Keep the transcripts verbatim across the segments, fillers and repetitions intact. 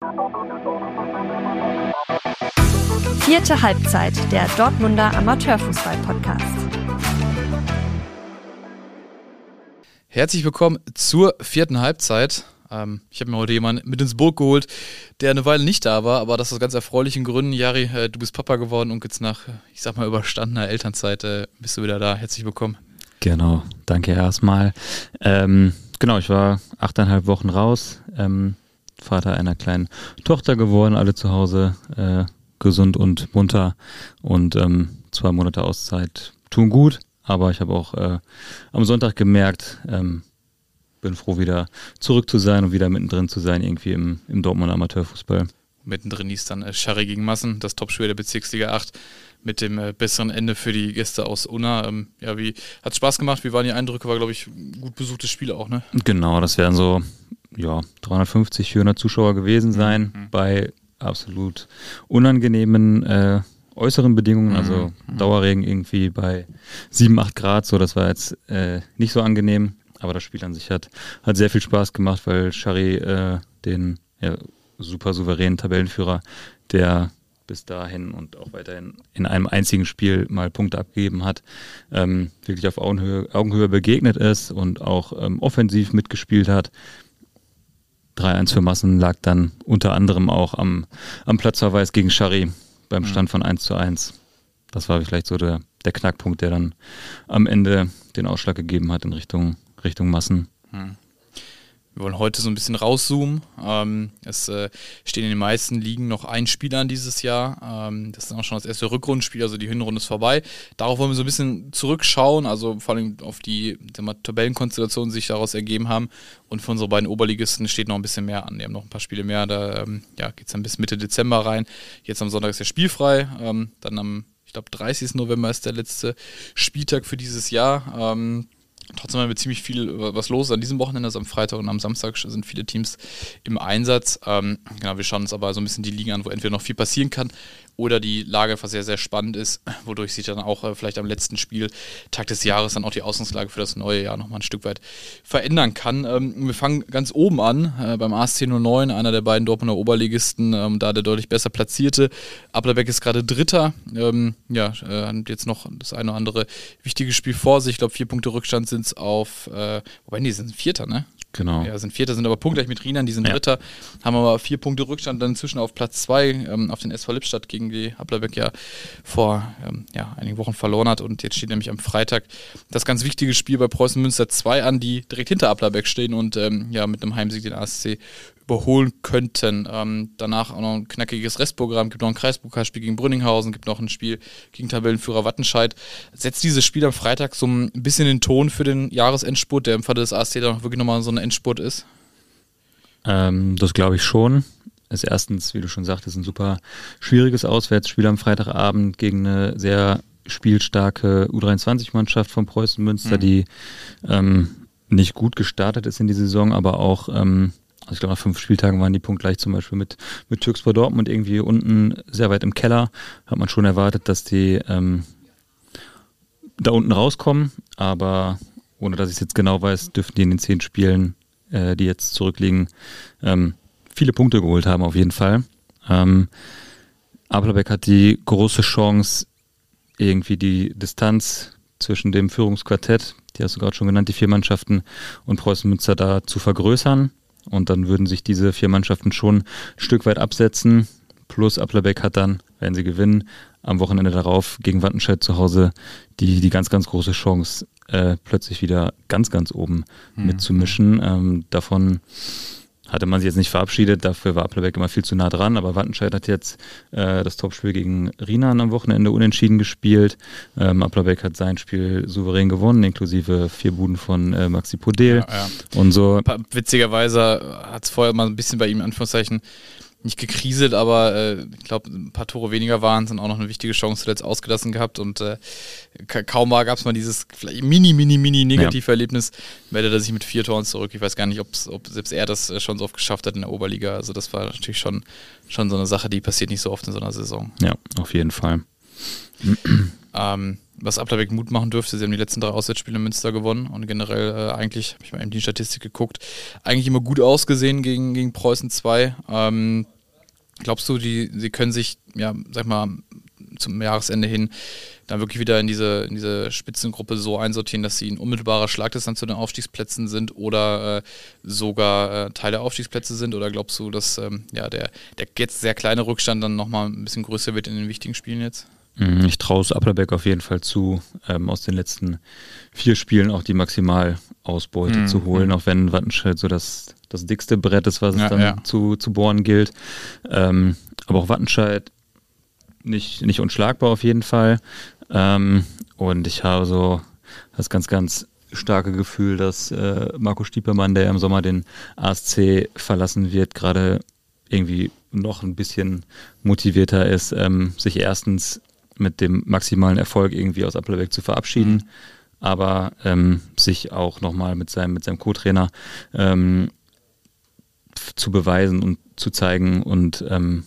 Vierte Halbzeit, der Dortmunder Amateurfußball-Podcast. Herzlich willkommen zur vierten Halbzeit. Ähm, ich habe mir heute jemanden mit ins Boot geholt, der eine Weile nicht da war, aber das aus ganz erfreulichen Gründen. Jari, äh, du bist Papa geworden und jetzt nach, ich sag mal, überstandener Elternzeit äh, bist du wieder da. Herzlich willkommen. Genau, danke erstmal. Ähm, genau, ich war achteinhalb Wochen raus, ähm, Vater einer kleinen Tochter geworden, alle zu Hause, äh, gesund und munter und ähm, zwei Monate Auszeit tun gut, aber ich habe auch äh, am Sonntag gemerkt, ähm, bin froh wieder zurück zu sein und wieder mittendrin zu sein irgendwie im, im Dortmunder Amateurfußball. Mittendrin hieß dann äh, Scharry gegen Massen, das Topspiel der Bezirksliga acht mit dem äh, besseren Ende für die Gäste aus Unna. Ähm, ja, wie hat's Spaß gemacht? Wie waren die Eindrücke? War, glaube ich, ein gut besuchtes Spiel auch, ne? Genau, das werden so ja, dreihundertfünfzig, vierhundert Zuschauer gewesen sein mhm. bei absolut unangenehmen äh, äußeren Bedingungen, also mhm. Dauerregen irgendwie bei sieben, acht Grad, so das war jetzt äh, nicht so angenehm, aber das Spiel an sich hat, hat sehr viel Spaß gemacht, weil Scharry äh, den ja, super souveränen Tabellenführer, der bis dahin und auch weiterhin in einem einzigen Spiel mal Punkte abgegeben hat, ähm, wirklich auf Augenhöhe, Augenhöhe begegnet ist und auch ähm, offensiv mitgespielt hat. drei eins für Massen lag dann unter anderem auch am, am Platzverweis gegen Scharry beim Stand von eins zu eins. Das war vielleicht so der, der Knackpunkt, der dann am Ende den Ausschlag gegeben hat in Richtung, Richtung Massen. Hm. Wir wollen heute so ein bisschen rauszoomen. Ähm, es äh, stehen in den meisten Ligen noch ein Spiel an dieses Jahr. Ähm, das ist auch schon das erste Rückrundenspiel, also die Hinrunde ist vorbei. Darauf wollen wir so ein bisschen zurückschauen, also vor allem auf die mal, Tabellenkonstellationen, die sich daraus ergeben haben. Und für unsere beiden Oberligisten steht noch ein bisschen mehr an. Die haben noch ein paar Spiele mehr. Da ähm, ja, geht es dann bis Mitte Dezember rein. Jetzt am Sonntag ist der spielfrei. Ähm, dann am, ich glaube, dreißigsten November ist der letzte Spieltag für dieses Jahr. Ähm, Trotzdem haben wir ziemlich viel was los an diesem Wochenende, also am Freitag und am Samstag sind viele Teams im Einsatz. Ähm, genau, wir schauen uns aber so ein bisschen die Ligen an, wo entweder noch viel passieren kann oder die Lage einfach sehr, sehr spannend ist, wodurch sich dann auch äh, vielleicht am letzten Spieltag des Jahres dann auch die Ausgangslage für das neue Jahr nochmal ein Stück weit verändern kann. Ähm, wir fangen ganz oben an, äh, beim A S C null neun, einer der beiden Dortmunder Oberligisten, ähm, da der deutlich besser platzierte. Applerbeck ist gerade Dritter, ähm, ja, äh, hat jetzt noch das eine oder andere wichtige Spiel vor sich. Ich glaube, vier Punkte Rückstand sind es auf, äh, wobei, die sind Vierter, ne? Genau. Ja, sind Vierter, sind aber punktgleich mit Rienan, die sind ja. Dritter, haben aber vier Punkte Rückstand dann inzwischen auf Platz zwei, ähm, auf den S V Lippstadt, gegen die Applerbeck ja vor ähm, ja, einigen Wochen verloren hat, und jetzt steht nämlich am Freitag das ganz wichtige Spiel bei Preußen Münster zwei an, die direkt hinter Applerbeck stehen und ähm, ja mit einem Heimsieg den A S C überholen könnten. Ähm, danach auch noch ein knackiges Restprogramm, gibt noch ein Kreispokalspiel gegen Brünninghausen, gibt noch ein Spiel gegen Tabellenführer Wattenscheid. Setzt dieses Spiel am Freitag so ein bisschen den Ton für den Jahresendspurt, der im Falle des A S C dann auch wirklich nochmal so ein Endspurt ist? Ähm, das glaube ich schon. Ist erstens, wie du schon sagtest, ein super schwieriges Auswärtsspiel am Freitagabend gegen eine sehr spielstarke U dreiundzwanzig-Mannschaft von Preußen Münster, mhm. die ähm, nicht gut gestartet ist in die Saison, aber auch ähm, also ich glaube, nach fünf Spieltagen waren die punktgleich zum Beispiel mit, mit Türkspor Dortmund irgendwie unten sehr weit im Keller. Hat man schon erwartet, dass die ähm, da unten rauskommen, aber ohne dass ich es jetzt genau weiß, dürften die in den zehn Spielen, äh, die jetzt zurückliegen, ähm, viele Punkte geholt haben auf jeden Fall. Ähm, Applerbeck hat die große Chance, irgendwie die Distanz zwischen dem Führungsquartett, die hast du gerade schon genannt, die vier Mannschaften, und Preußen Münster da zu vergrößern. Und dann würden sich diese vier Mannschaften schon ein Stück weit absetzen. Plus Applerbeck hat dann, wenn sie gewinnen, am Wochenende darauf gegen Wattenscheid zu Hause die, die ganz, ganz große Chance, äh, plötzlich wieder ganz, ganz oben mhm. mitzumischen. Ähm, davon hatte man sich jetzt nicht verabschiedet, dafür war Applerbeck immer viel zu nah dran, aber Wattenscheid hat jetzt äh, das Topspiel gegen Rienan am Wochenende unentschieden gespielt. Ähm, Applerbeck hat sein Spiel souverän gewonnen, inklusive vier Buden von äh, Maxi Podel. Ja, ja. Und so. Witzigerweise hat es vorher mal ein bisschen bei ihm in Anführungszeichen nicht gekriselt, aber äh, ich glaube, ein paar Tore weniger waren, sind auch noch eine wichtige Chance zuletzt ausgelassen gehabt, und äh, kaum war, gab es mal dieses vielleicht mini, mini, mini negative ja. Erlebnis, meldet er sich mit vier Toren zurück. Ich weiß gar nicht, ob selbst er das schon so oft geschafft hat in der Oberliga. Also das war natürlich schon, schon so eine Sache, die passiert nicht so oft in so einer Saison. Ja, auf jeden Fall. ähm, was Applerbeck Mut machen dürfte, sie haben die letzten drei Auswärtsspiele in Münster gewonnen und generell äh, eigentlich, habe ich mal in die Statistik geguckt, eigentlich immer gut ausgesehen gegen, gegen Preußen zwei. Ähm, glaubst du, die, sie können sich, ja, sag mal, zum Jahresende hin dann wirklich wieder in diese, in diese Spitzengruppe so einsortieren, dass sie ein unmittelbarer Schlagdistanz zu den Aufstiegsplätzen sind oder äh, sogar äh, Teil der Aufstiegsplätze sind? Oder glaubst du, dass ähm, ja, der, der jetzt sehr kleine Rückstand dann nochmal ein bisschen größer wird in den wichtigen Spielen jetzt? Ich traue es Applerbeck auf jeden Fall zu, ähm, aus den letzten vier Spielen auch die Maximalausbeute mhm. zu holen, auch wenn Wattenscheid so das, das dickste Brett ist, was es ja, dann ja. Zu, zu bohren gilt. Ähm, aber auch Wattenscheid nicht, nicht unschlagbar auf jeden Fall. Ähm, und ich habe so das ganz, ganz starke Gefühl, dass äh, Marco Stiepermann, der im Sommer den A S C verlassen wird, gerade irgendwie noch ein bisschen motivierter ist, ähm, sich erstens mit dem maximalen Erfolg irgendwie aus Applerbeck zu verabschieden, mhm. aber ähm, sich auch nochmal mit seinem, mit seinem Co-Trainer ähm, zu beweisen und zu zeigen und ähm,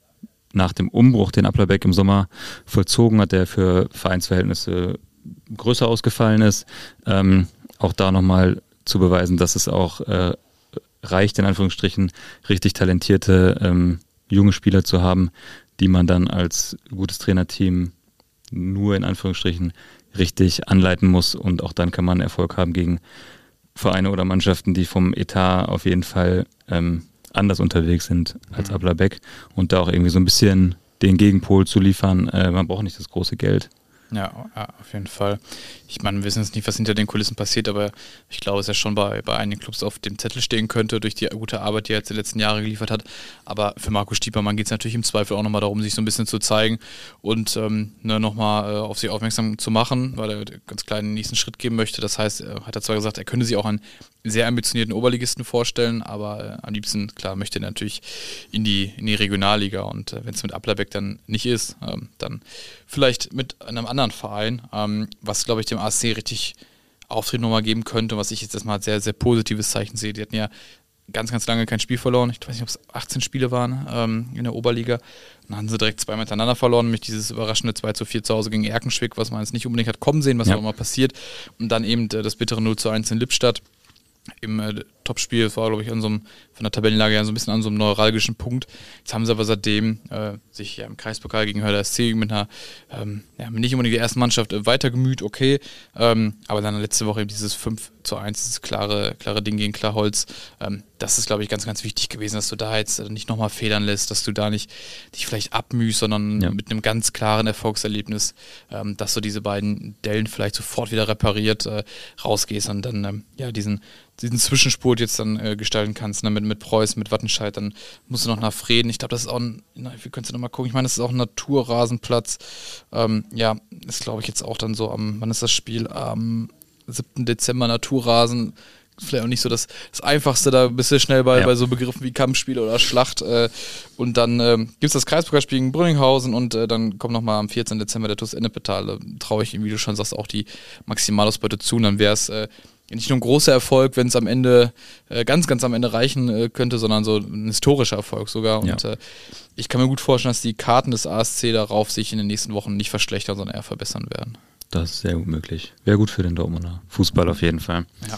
nach dem Umbruch, den Applerbeck im Sommer vollzogen hat, der für Vereinsverhältnisse größer ausgefallen ist, ähm, auch da nochmal zu beweisen, dass es auch äh, reicht, in Anführungsstrichen, richtig talentierte ähm, junge Spieler zu haben, die man dann als gutes Trainerteam nur in Anführungsstrichen richtig anleiten muss, und auch dann kann man Erfolg haben gegen Vereine oder Mannschaften, die vom Etat auf jeden Fall ähm, anders unterwegs sind als mhm. Applerbeck, und da auch irgendwie so ein bisschen den Gegenpol zu liefern. Äh, man braucht nicht das große Geld. Ja, ja, auf jeden Fall. Ich meine, wir wissen jetzt nicht, was hinter den Kulissen passiert, aber ich glaube, es ja schon bei, bei einigen Clubs auf dem Zettel stehen könnte, durch die gute Arbeit, die er jetzt die letzten Jahre geliefert hat. Aber für Marco Stiepermann geht es natürlich im Zweifel auch nochmal darum, sich so ein bisschen zu zeigen und ähm, ne, nochmal äh, auf sich aufmerksam zu machen, weil er ganz klar den nächsten Schritt geben möchte. Das heißt, er hat er zwar gesagt, er könnte sich auch einen sehr ambitionierten Oberligisten vorstellen, aber äh, am liebsten, klar, möchte er natürlich in die, in die Regionalliga, und äh, wenn es mit Applerbeck dann nicht ist, ähm, dann vielleicht mit einem anderen Verein, ähm, was, glaube ich, dem A S C richtig Auftritt nochmal geben könnte, was ich jetzt erstmal als sehr, sehr positives Zeichen sehe. Die hatten ja ganz, ganz lange kein Spiel verloren. Ich weiß nicht, ob es achtzehn Spiele waren ähm, in der Oberliga. Dann haben sie direkt zwei miteinander verloren, nämlich dieses überraschende zwei zu vier zu Hause gegen Erkenschwick, was man jetzt nicht unbedingt hat kommen sehen, was ja auch mal passiert. Und dann eben äh, das bittere null zu eins in Lippstadt. Im äh, Topspiel, das war, glaube ich, an so einem, von der Tabellenlage ja so ein bisschen an so einem neuralgischen Punkt. Jetzt haben sie aber seitdem äh, sich ja im Kreispokal gegen Hörder S C mit einer, ähm, ja, nicht unbedingt die erste Mannschaft äh, weitergemüht, okay, ähm, aber dann letzte Woche eben dieses fünf zu eins, dieses klare, klare Ding gegen Klarholz, ähm, das ist, glaube ich, ganz, ganz wichtig gewesen, dass du da jetzt äh, nicht nochmal federn lässt, dass du da nicht dich vielleicht abmühst, sondern ja. mit einem ganz klaren Erfolgserlebnis, ähm, dass du diese beiden Dellen vielleicht sofort wieder repariert äh, rausgehst und dann ähm, ja diesen diesen Zwischenspurt jetzt dann äh, gestalten kannst, ne? mit, mit Preußen, mit Wattenscheid, dann musst du noch nach Vreden. Ich glaube, das ist auch ein, na, wie könntest du noch mal gucken, ich meine, das ist auch ein Naturrasenplatz. Ähm, ja, ist, glaube ich, jetzt auch dann so am, wann ist das Spiel? Am siebten Dezember Naturrasen. Vielleicht auch nicht so das, das Einfachste, da bist du schnell bei, ja. bei so Begriffen wie Kampfspiel oder Schlacht. Äh, und dann äh, gibt es das Kreispokalspiel gegen Brünninghausen, und äh, dann kommt nochmal am vierzehnten Dezember der T U S Ennepetal. Da traue ich ihm, wie du schon sagst, auch die Maximalausbeute zu. Und dann wäre es äh, nicht nur ein großer Erfolg, wenn es am Ende, äh, ganz, ganz am Ende reichen äh, könnte, sondern so ein historischer Erfolg sogar. Und ja. äh, ich kann mir gut vorstellen, dass die Karten des A S C darauf sich in den nächsten Wochen nicht verschlechtern, sondern eher verbessern werden. Das ist sehr gut möglich. Wäre gut für den Dortmunder Fußball auf jeden Fall. Ja.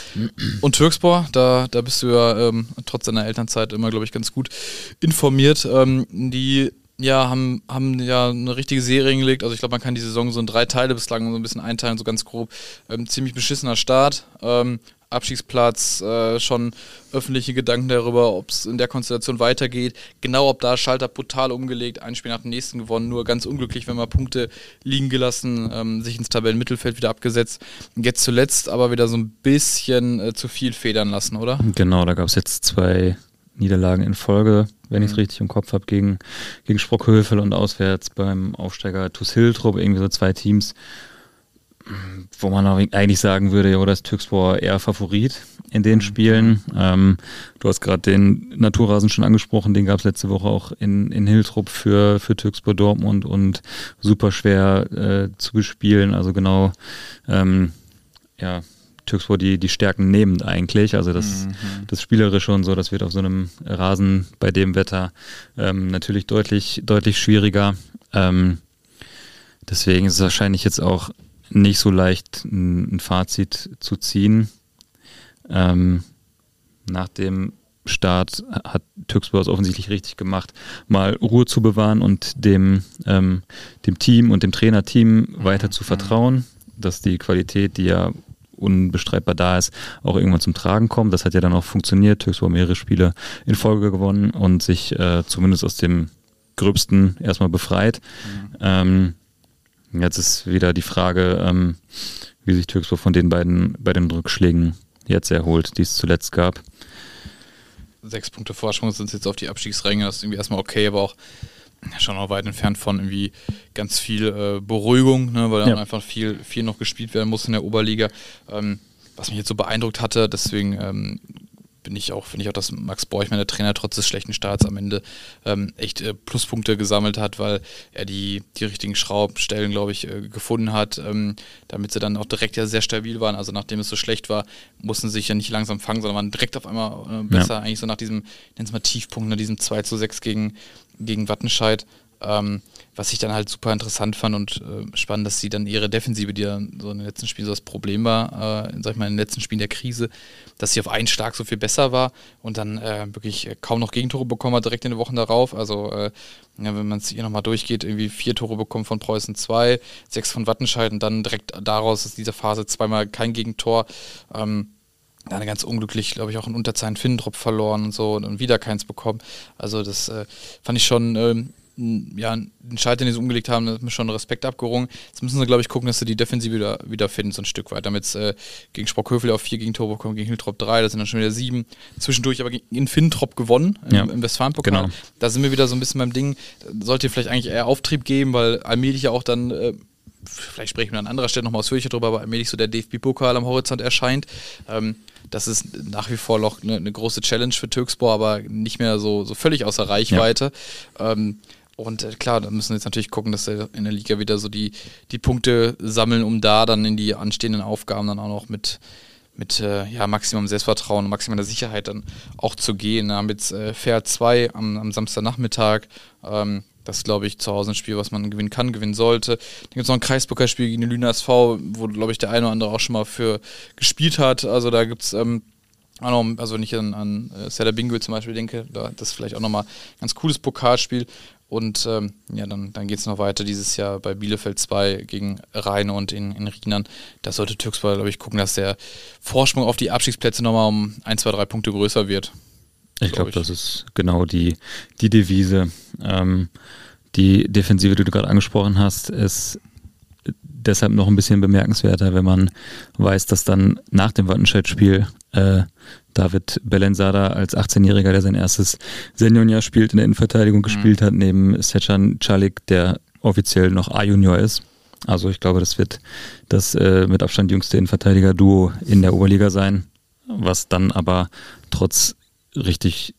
Und Türkspor, da, da bist du ja ähm, trotz deiner Elternzeit immer, glaube ich, ganz gut informiert. Ähm, die ja, haben, haben ja eine richtige Serie hingelegt. Also ich glaube, man kann die Saison so in drei Teile bislang so ein bisschen einteilen, so ganz grob. Ähm, ziemlich beschissener Start. Ähm, Abstiegsplatz, äh, schon öffentliche Gedanken darüber, ob es in der Konstellation weitergeht. Genau, ob da Schalter brutal umgelegt, ein Spiel nach dem nächsten gewonnen, nur ganz unglücklich, wenn man Punkte liegen gelassen, ähm, sich ins Tabellenmittelfeld wieder abgesetzt. Jetzt zuletzt aber wieder so ein bisschen äh, zu viel federn lassen, oder? Genau, da gab es jetzt zwei Niederlagen in Folge, wenn ich es richtig im Kopf habe, gegen, gegen Sprockhövel und auswärts beim Aufsteiger TuS Hiltrop, irgendwie so zwei Teams, wo man auch eigentlich sagen würde, ja, das Türkspor eher Favorit in den Spielen. Ähm, du hast gerade den Naturrasen schon angesprochen, den gab es letzte Woche auch in, in Hiltrop für, für Türkspor Dortmund und super schwer äh, zu bespielen. Also genau, ähm, ja, Türkspor die, die Stärken nehmend eigentlich. Also das, mhm. das Spielerische und so, das wird auf so einem Rasen bei dem Wetter ähm, natürlich deutlich, deutlich schwieriger. Ähm, deswegen ist es wahrscheinlich jetzt auch nicht so leicht, ein Fazit zu ziehen. Ähm, nach dem Start hat Türkspor es offensichtlich richtig gemacht, mal Ruhe zu bewahren und dem, ähm, dem Team und dem Trainerteam weiter zu vertrauen, dass die Qualität, die ja unbestreitbar da ist, auch irgendwann zum Tragen kommt. Das hat ja dann auch funktioniert. Türkspor mehrere Spiele in Folge gewonnen und sich äh, zumindest aus dem Gröbsten erstmal befreit. Mhm. Ähm, jetzt ist wieder die Frage, ähm, wie sich Türkspor von den beiden bei den Rückschlägen jetzt erholt, die es zuletzt gab. Sechs Punkte Vorsprung sind jetzt auf die Abstiegsränge, das ist irgendwie erstmal okay, aber auch schon noch weit entfernt von irgendwie ganz viel äh, Beruhigung, ne, weil ja. dann einfach viel, viel noch gespielt werden muss in der Oberliga. Ähm, was mich jetzt so beeindruckt hatte, deswegen ähm, bin ich auch, finde ich auch, dass Max Borchmann, der Trainer, trotz des schlechten Starts am Ende ähm, echt äh, Pluspunkte gesammelt hat, weil er die, die richtigen Schraubstellen, glaube ich, äh, gefunden hat, ähm, damit sie dann auch direkt ja sehr stabil waren. Also nachdem es so schlecht war, mussten sie sich ja nicht langsam fangen, sondern waren direkt auf einmal äh, besser, ja. eigentlich so nach diesem, nennen es mal Tiefpunkt, nach diesem zwei zu sechs gegen, gegen Wattenscheid. Ähm, was ich dann halt super interessant fand und äh, spannend, dass sie dann ihre Defensive, die ja so in den letzten Spielen so das Problem war, äh, sag ich mal, in den letzten Spielen der Krise, dass sie auf einen Schlag so viel besser war und dann äh, wirklich kaum noch Gegentore bekommen hat direkt in den Wochen darauf. Also äh, ja, wenn man es hier nochmal durchgeht, irgendwie vier Tore bekommen von Preußen zwei, sechs von Wattenscheid und dann direkt daraus aus dieser Phase zweimal kein Gegentor. Ähm, Dann ganz unglücklich, glaube ich, auch in Unterzahl Finnentrop verloren und so und wieder keins bekommen. Also das äh, fand ich schon, ähm, ja, den Schalter, den sie umgelegt haben, da hat mir schon Respekt abgerungen. Jetzt müssen sie, glaube ich, gucken, dass sie die Defensive wieder, wieder finden, so ein Stück weit. Damit äh, gegen Sprockhövel auf vier Gegentore bekommen, gegen Hiltrop drei, das sind dann schon wieder sieben. Zwischendurch aber in Finnentrop gewonnen, ja. im, im Westfalenpokal. Genau. Da sind wir wieder so ein bisschen beim Ding, sollte vielleicht eigentlich eher Auftrieb geben, weil allmählich ja auch dann äh, vielleicht sprechen wir an anderer Stelle nochmal ausführlicher drüber, aber allmählich so der D F B-Pokal am Horizont erscheint. Ähm, das ist nach wie vor noch eine, eine große Challenge für Türkspor, aber nicht mehr so, so völlig außer Reichweite. Ja. Ähm, und äh, klar, da müssen wir jetzt natürlich gucken, dass wir in der Liga wieder so die, die Punkte sammeln, um da dann in die anstehenden Aufgaben dann auch noch mit, mit äh, ja, Maximum Selbstvertrauen und maximaler Sicherheit dann auch zu gehen. Wir haben jetzt äh, Fair zwei am, am Samstagnachmittag. Ähm, Das ist, glaube ich, zu Hause ein Spiel, was man gewinnen kann, gewinnen sollte. Dann gibt es noch ein Kreispokalspiel gegen den Lüner S V, wo, glaube ich, der eine oder andere auch schon mal für gespielt hat. Also da gibt es, ähm, also wenn ich an, an äh, Serda Bingo zum Beispiel denke, da, das ist vielleicht auch nochmal ein ganz cooles Pokalspiel. Und ähm, ja, dann, dann geht es noch weiter dieses Jahr bei Bielefeld zwei gegen Rheine und in, in Rheinland. Da sollte Türkspor, glaube ich, gucken, dass der Vorsprung auf die Abstiegsplätze nochmal um ein, zwei, drei Punkte größer wird. Ich glaube, das ist genau die, die Devise. Ähm, die Defensive, die du gerade angesprochen hast, ist deshalb noch ein bisschen bemerkenswerter, wenn man weiß, dass dann nach dem Wattenscheid-Spiel äh, David Belensada als achtzehnjähriger, der sein erstes Seniorenjahr spielt, in der Innenverteidigung mhm. gespielt hat, neben Secan Calik, der offiziell noch A-Junior ist. Also ich glaube, das wird das äh, mit Abstand jüngste Innenverteidiger-Duo in der Oberliga sein, was dann aber trotz richtig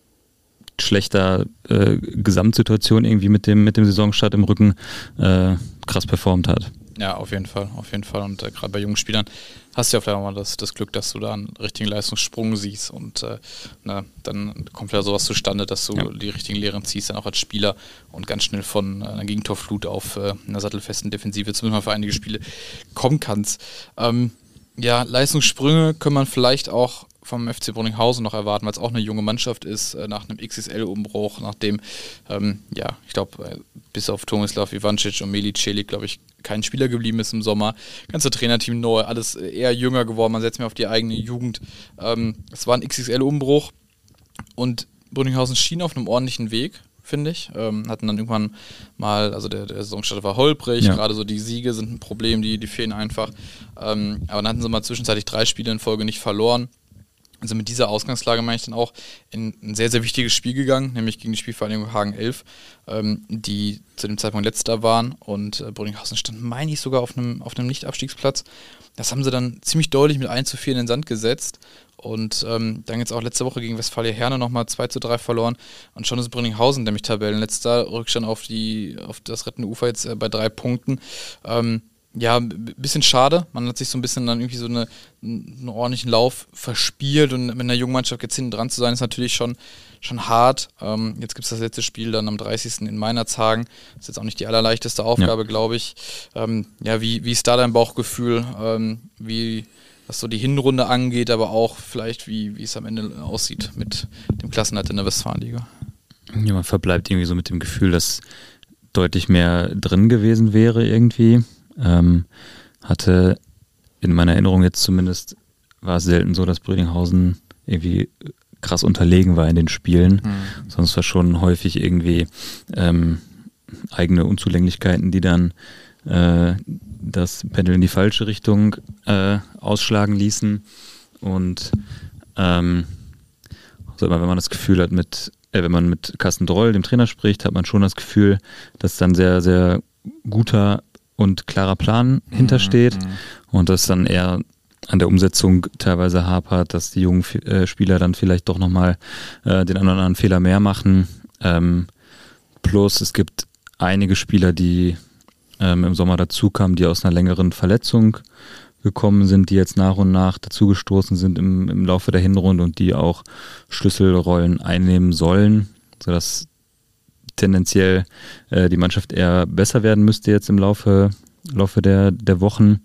schlechter äh, Gesamtsituation irgendwie mit dem, mit dem Saisonstart im Rücken äh, krass performt hat. Ja, auf jeden Fall, auf jeden Fall. Und äh, gerade bei jungen Spielern hast du ja vielleicht auch mal das, das Glück, dass du da einen richtigen Leistungssprung siehst und äh, na, dann kommt ja sowas zustande, dass du ja. die richtigen Lehren ziehst, dann auch als Spieler und ganz schnell von äh, einer Gegentorflut auf äh, einer sattelfesten Defensive zumindest mal für einige Spiele kommen kannst. Ähm, ja, Leistungssprünge kann man vielleicht auch vom F C Brunninghausen noch erwarten, weil es auch eine junge Mannschaft ist, äh, nach einem X X L-Umbruch, nachdem, ähm, ja, ich glaube, äh, bis auf Tomislav Ivancic und Meli Celik, glaube ich, kein Spieler geblieben ist im Sommer. Ganze Trainerteam neu, alles eher jünger geworden, man setzt mehr auf die eigene Jugend. Ähm, es war ein X X L-Umbruch und Brunninghausen schien auf einem ordentlichen Weg, finde ich. Ähm, hatten dann irgendwann mal, also der, der Saisonstart war holprig, ja. gerade so die Siege sind ein Problem, die, die fehlen einfach. Ähm, aber dann hatten sie mal zwischenzeitlich drei Spiele in Folge nicht verloren. Also mit dieser Ausgangslage meine ich dann auch in ein sehr, sehr wichtiges Spiel gegangen, nämlich gegen die Spielvereinigung Hagen elf, ähm, die zu dem Zeitpunkt letzter waren und äh, Brunninghausen stand, meine ich, sogar auf einem, auf einem Nicht-Abstiegsplatz. Das haben sie dann ziemlich deutlich mit eins zu vier in den Sand gesetzt und ähm, dann jetzt auch letzte Woche gegen Westfalia Herne nochmal zwei zu drei verloren und schon ist Brunninghausen nämlich Tabellenletzter, Rückstand auf, die, auf das rettende Ufer jetzt äh, bei drei Punkten. Ähm, Ja, ein bisschen schade. Man hat sich so ein bisschen dann irgendwie so eine, einen ordentlichen Lauf verspielt und mit einer jungen Mannschaft jetzt hinten dran zu sein, ist natürlich schon, schon hart. Ähm, jetzt gibt es das letzte Spiel dann am dreißigsten in Meinerzhagen. Das ist jetzt auch nicht die allerleichteste Aufgabe, ja. glaube ich. Ähm, ja, wie, wie ist da dein Bauchgefühl? Ähm, wie was so die Hinrunde angeht, aber auch vielleicht, wie, wie es am Ende aussieht mit dem Klassenerhalt in der Westfalenliga. Ja, man verbleibt irgendwie so mit dem Gefühl, dass deutlich mehr drin gewesen wäre irgendwie. Ähm, hatte in meiner Erinnerung jetzt zumindest, war es selten so, dass Brödinghausen irgendwie krass unterlegen war in den Spielen. Mhm. Sonst war schon häufig irgendwie ähm, eigene Unzulänglichkeiten, die dann äh, das Pendel in die falsche Richtung äh, ausschlagen ließen. Und ähm, also immer wenn man das Gefühl hat, mit äh, wenn man mit Carsten Droll, dem Trainer, spricht, hat man schon das Gefühl, dass dann sehr, sehr guter und klarer Plan mhm. hintersteht und dass dann eher an der Umsetzung teilweise hapert, dass die jungen äh, Spieler dann vielleicht doch nochmal äh, den einen oder anderen Fehler mehr machen. Ähm, plus es gibt einige Spieler, die ähm, im Sommer dazukamen, die aus einer längeren Verletzung gekommen sind, die jetzt nach und nach dazugestoßen sind im, im Laufe der Hinrunde und die auch Schlüsselrollen einnehmen sollen, sodass tendenziell äh, die Mannschaft eher besser werden müsste jetzt im Laufe, Laufe der, der Wochen.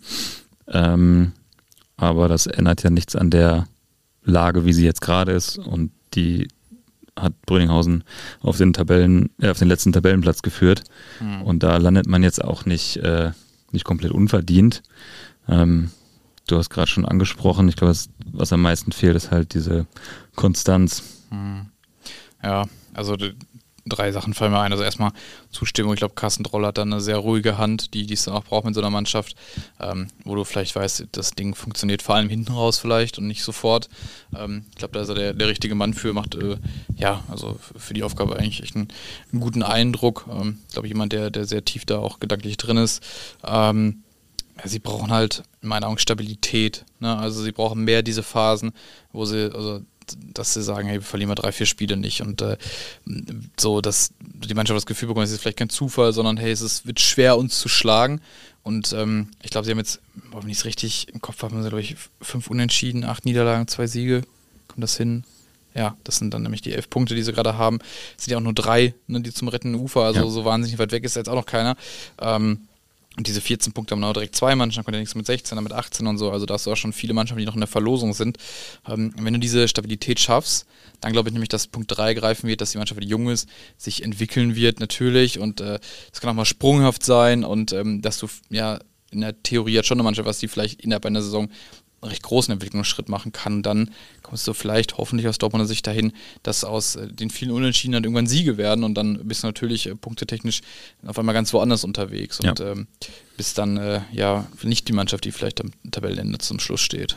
Ähm, aber das ändert ja nichts an der Lage, wie sie jetzt gerade ist, und die hat Brödinghausen auf den Tabellen, äh, auf den letzten Tabellenplatz geführt. Mhm. Und da landet man jetzt auch nicht, äh, nicht komplett unverdient. Ähm, du hast gerade schon angesprochen, ich glaube, was, was am meisten fehlt, ist halt diese Konstanz. Mhm. Ja, also die, drei Sachen fallen mir ein. Also erstmal Zustimmung. Ich glaube, Carsten Droll hat da eine sehr ruhige Hand, die, die es dann auch braucht mit so einer Mannschaft, ähm, wo du vielleicht weißt, das Ding funktioniert vor allem hinten raus vielleicht und nicht sofort. Ähm, ich glaube, da ist er der, der richtige Mann für, macht äh, ja, also für die Aufgabe eigentlich echt einen, einen guten Eindruck. Ähm, ich glaube, jemand, der, der sehr tief da auch gedanklich drin ist. Ähm, ja, sie brauchen halt in meinen Augen Stabilität. Ne? Also sie brauchen mehr diese Phasen, wo sie, also dass sie sagen, hey, wir verlieren mal drei, vier Spiele nicht, und äh, so, dass die Mannschaft das Gefühl bekommt, es ist vielleicht kein Zufall, sondern hey, es ist, wird schwer, uns zu schlagen, und ähm, ich glaube, sie haben jetzt, wenn ich es richtig im Kopf habe, haben sie, glaube ich, fünf Unentschieden, acht Niederlagen, zwei Siege, kommt das hin? Ja, das sind dann nämlich die elf Punkte, die sie gerade haben. Es sind ja auch nur drei, ne, die zum rettenden Ufer, also ja. So wahnsinnig weit weg ist jetzt auch noch keiner. Ähm, Und diese vierzehn Punkte haben auch direkt zwei Mannschaften, dann kommt ja nichts mit sechzehn, dann mit achtzehn und so. Also da hast du auch schon viele Mannschaften, die noch in der Verlosung sind. Ähm, wenn du diese Stabilität schaffst, dann glaube ich nämlich, dass Punkt drei greifen wird, dass die Mannschaft, die jung ist, sich entwickeln wird natürlich, und es äh, kann auch mal sprunghaft sein, und ähm, dass du ja in der Theorie jetzt schon eine Mannschaft hast, die vielleicht innerhalb einer Saison einen recht großen Entwicklungsschritt machen kann. Dann kommst du vielleicht hoffentlich aus Dortmunder Sicht dahin, dass aus äh, den vielen Unentschieden dann irgendwann Siege werden, und dann bist du natürlich äh, punktetechnisch auf einmal ganz woanders unterwegs, und ja. ähm, bist dann äh, ja nicht die Mannschaft, die vielleicht am Tabellenende zum Schluss steht.